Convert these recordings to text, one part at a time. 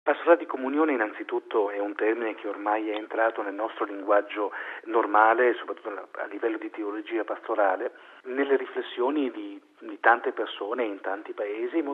Pastorale di comunione innanzitutto è un termine che ormai è entrato nel nostro linguaggio normale, soprattutto a livello di teologia pastorale, nelle riflessioni di tante persone in tanti paesi, in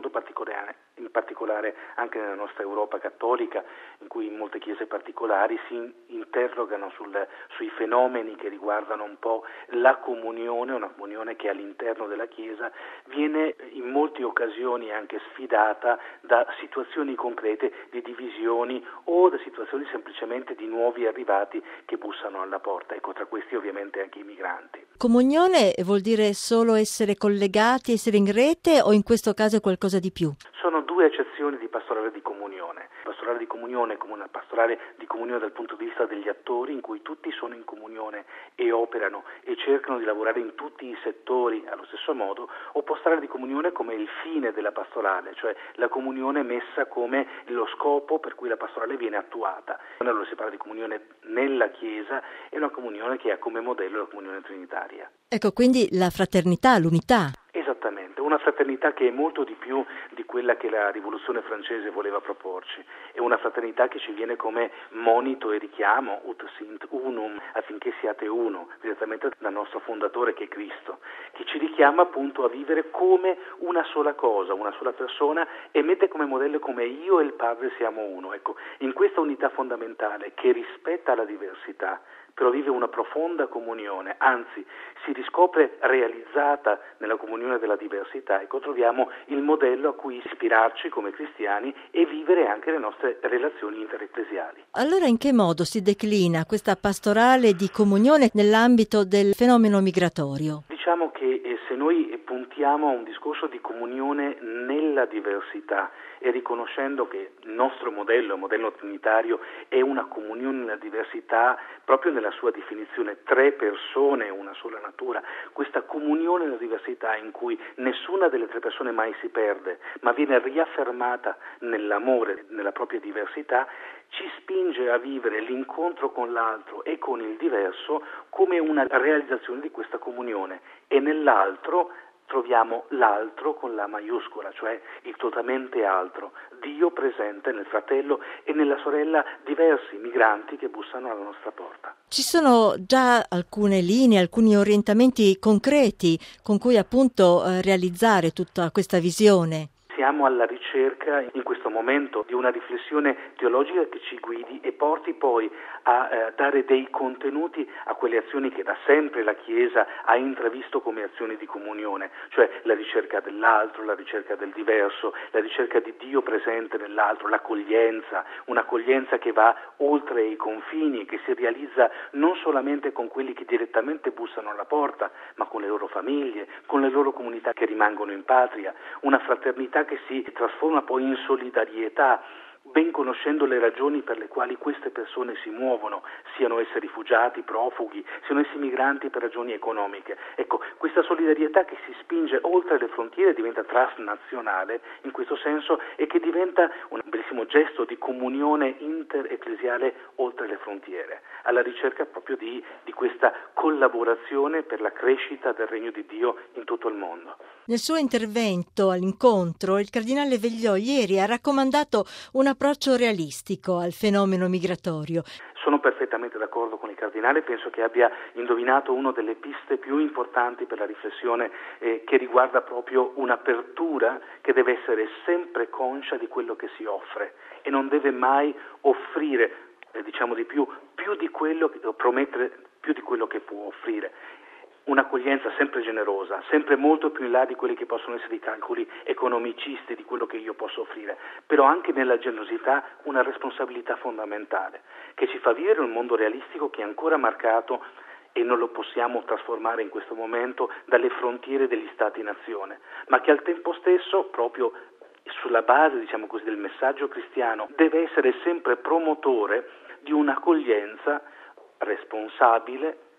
particolare anche nella nostra Europa cattolica, in cui in molte chiese particolari si interrogano sui fenomeni che riguardano un po' la comunione, una comunione che all'interno della Chiesa viene in molte occasioni anche sfidata da situazioni concrete di divisioni o da situazioni semplicemente di nuovi arrivati che bussano alla porta. Ecco, tra questi ovviamente anche i migranti. Comunione vuol dire solo essere collegati, essere in rete, o in questo caso è qualcosa di più? Sono due accezioni di pastorale di comunione. Pastorale di comunione come una pastorale di comunione dal punto di vista degli attori, in cui tutti sono in comunione e operano e cercano di lavorare in tutti i settori allo stesso modo, o pastorale di comunione come il fine della pastorale, cioè la comunione messa come lo scopo per cui la pastorale viene attuata. Allora si parla di comunione nella Chiesa e una comunione che ha come modello la comunione trinitaria. Ecco, quindi la fraternità, l'unità. Esattamente, una fraternità che è molto di più di quella che la rivoluzione francese voleva proporci, è una fraternità che ci viene come monito e richiamo, ut sint unum, affinché siate uno, direttamente dal nostro fondatore che è Cristo, che ci richiama appunto a vivere come una sola cosa, una sola persona, e mette come modello come io e il Padre siamo uno. Ecco, in questa unità fondamentale che rispetta la diversità, però vive una profonda comunione, anzi si riscopre realizzata nella comunione della diversità. Ecco, troviamo il modello a cui ispirarci come cristiani e vivere anche le nostre relazioni interecclesiali. Allora in che modo si declina questa pastorale di comunione nell'ambito del fenomeno migratorio? Diciamo che se noi puntiamo a un discorso di comunione nella diversità e riconoscendo che il nostro modello, il modello trinitario, è una comunione nella diversità proprio nella sua definizione, tre persone, una sola natura, questa comunione nella diversità in cui nessuna delle tre persone mai si perde, ma viene riaffermata nell'amore, nella propria diversità, ci spinge a vivere l'incontro con l'altro e con il diverso come una realizzazione di questa comunione, e nell'altro troviamo l'altro con la maiuscola, cioè il totalmente altro, Dio presente nel fratello e nella sorella, diversi migranti che bussano alla nostra porta. Ci sono già alcune linee, alcuni orientamenti concreti con cui appunto realizzare tutta questa visione? Siamo alla ricerca in questo momento di una riflessione teologica che ci guidi e porti poi a dare dei contenuti a quelle azioni che da sempre la Chiesa ha intravisto come azioni di comunione, cioè la ricerca dell'altro, la ricerca del diverso, la ricerca di Dio presente nell'altro, l'accoglienza, un'accoglienza che va oltre i confini, che si realizza non solamente con quelli che direttamente bussano alla porta, ma con le loro famiglie, con le loro comunità che rimangono in patria, una fraternità che si trasforma poi in solidarietà, ben conoscendo le ragioni per le quali queste persone si muovono, siano essi rifugiati, profughi, siano essi migranti per ragioni economiche. Ecco, questa solidarietà che si spinge oltre le frontiere diventa transnazionale in questo senso, e che diventa un bellissimo gesto di comunione interecclesiale oltre le frontiere, alla ricerca proprio di questa collaborazione per la crescita del regno di Dio in tutto il mondo. Nel suo intervento all'incontro, il cardinale Vegliò ieri ha raccomandato un approccio realistico al fenomeno migratorio. Sono perfettamente d'accordo con il cardinale, penso che abbia indovinato una delle piste più importanti per la riflessione che riguarda proprio un'apertura che deve essere sempre conscia di quello che si offre e non deve mai offrire, di più di quello che promettere, più di quello che può offrire. Un'accoglienza sempre generosa, sempre molto più in là di quelli che possono essere i calcoli economicisti di quello che io posso offrire, però anche nella generosità una responsabilità fondamentale che ci fa vivere un mondo realistico che è ancora marcato, e non lo possiamo trasformare in questo momento, dalle frontiere degli Stati-nazione, ma che al tempo stesso, proprio sulla base del messaggio cristiano, deve essere sempre promotore di un'accoglienza responsabile,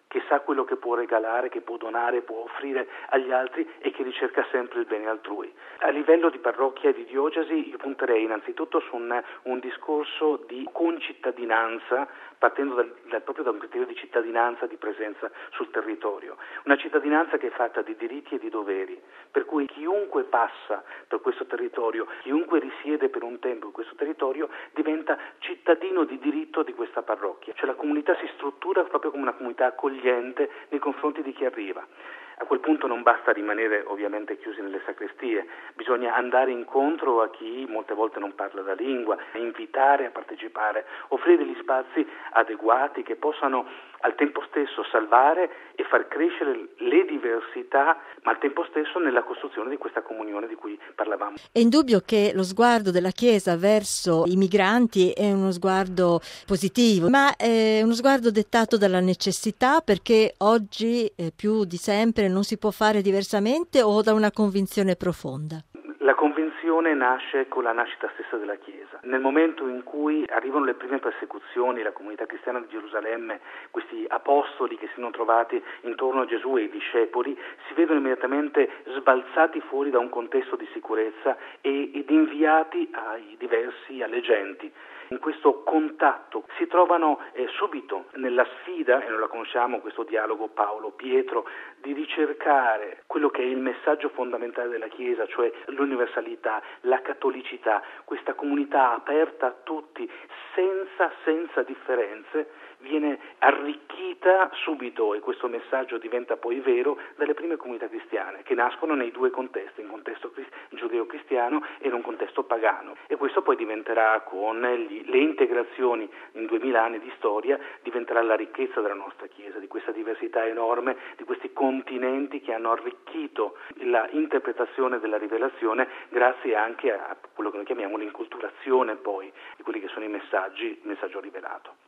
che sa quello che può regalare, che può donare, può offrire agli altri e che ricerca sempre il bene altrui. A livello di parrocchia e di diocesi io punterei innanzitutto su un discorso di concittadinanza, partendo proprio da un criterio di cittadinanza, di presenza sul territorio. Una cittadinanza che è fatta di diritti e di doveri, per cui chiunque passa per questo territorio, chiunque risiede per un tempo in questo territorio, diventa cittadino di diritto di questa parrocchia. Cioè la comunità si struttura proprio come una comunità accogliente nei confronti di chi arriva. A quel punto non basta rimanere ovviamente chiusi nelle sacrestie, bisogna andare incontro a chi molte volte non parla la lingua, invitare a partecipare, offrire degli spazi adeguati che possano al tempo stesso salvare e far crescere le diversità, ma al tempo stesso nella costruzione di questa comunione di cui parlavamo. È indubbio che lo sguardo della Chiesa verso i migranti è uno sguardo positivo, ma è uno sguardo dettato dalla necessità, perché oggi più di sempre non si può fare diversamente, o da una convinzione profonda? La convinzione nasce con la nascita stessa della Chiesa. Nel momento in cui arrivano le prime persecuzioni, la comunità cristiana di Gerusalemme, questi apostoli che si sono trovati intorno a Gesù e i discepoli, si vedono immediatamente sbalzati fuori da un contesto di sicurezza ed inviati alle genti. In questo contatto si trovano subito nella sfida, e noi la conosciamo, questo dialogo Paolo-Pietro, di ricercare quello che è il messaggio fondamentale della Chiesa, cioè l'universalità, la cattolicità, questa comunità aperta a tutti, senza differenze, viene arricchita subito, e questo messaggio diventa poi vero, dalle prime comunità cristiane, che nascono nei due contesti, in un contesto giudeo-cristiano e in un contesto pagano. E questo poi diventerà, con le integrazioni in 2000 anni di storia, diventerà la ricchezza della nostra Chiesa, di questa diversità enorme, di questi continenti che hanno arricchito la interpretazione della rivelazione, grazie anche a quello che noi chiamiamo l'inculturazione poi di quelli che sono il messaggio rivelato.